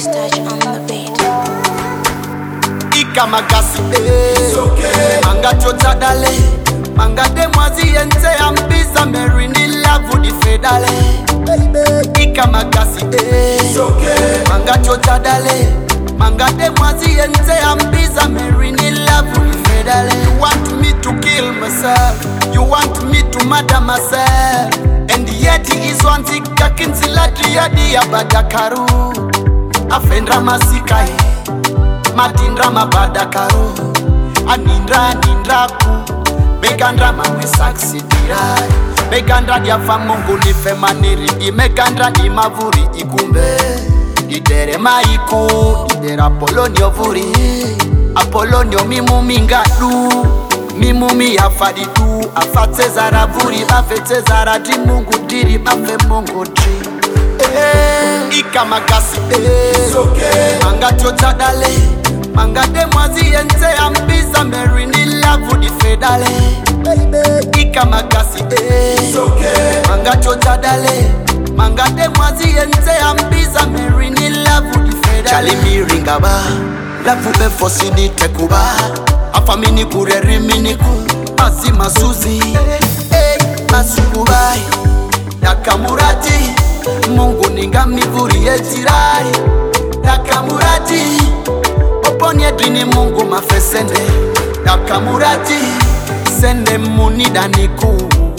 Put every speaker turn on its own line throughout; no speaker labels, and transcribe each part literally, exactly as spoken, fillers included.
Chris touch on the beat.
Ika magasi eh, okay. Manga chota dale, manga demwazi yenze ambisa meri ni lavu di fedale. Ika magasi eh, okay. Manga chota dale, manga demwazi yenze ambisa meri ni lavu di fedale. You want me to kill myself, you want me to murder myself, and yet he is one thing kakinsila triadi ya badakaru. Afendra masikai, matindra mabadakaru. Anindra anindra ku, begandra mame saksidira. Begandra dia famungu ni femaniri, imegandra di mavuri ikumbe. Didere maiku, didere Apolonio vuri. Apolonio mimu mingadu, mimu mi afadidu. Afate zara vuri, bafete zara di mungu diri, bafe mungu diri. Eh, Ika magasi eh, okay. Manga chota dale, manga demwazi yenze ambisa meri ni lavu di fedale. Ika magasi eh, okay. Manga chota dale, manga demwazi yenze ambisa meri ni lavu di fedale. Chali mi ringa ba, lavu be fosi ni tekuba. Afamini kureri miniku, asi masuzi eh, masukubai. Nakamurati, Mungu ninga mivuri yetirai. Nakamurati, oponye dini Mungu mafesende. Nakamurati, sende munida niku.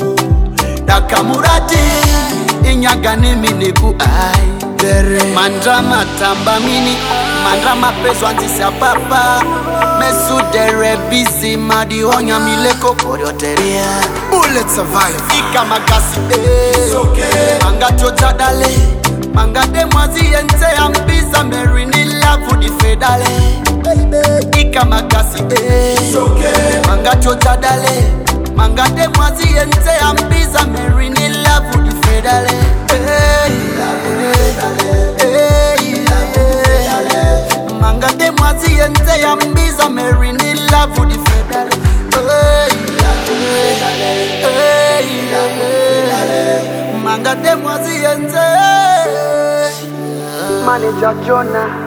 Nakamurati, inyagani miniku ai. Mandra matamba mini, mandra mapeso antisa papa. Mesu dere busy madi onya mileko koryoteria. Bullet survive. Ika magasi eh, okay. Manga chota dale, manga demwazi yenze ambisa meri ni lavu di fedale. Ika magasi eh, okay. Manga chota dale, manga demwazi yenze ambisa meri ni lavu di fedale. Hey, hey, hey, manga demwazi yenze ambisa meri ni lavu di fedale. Hey, hey, manga demwazi yenze. Manager Jonah,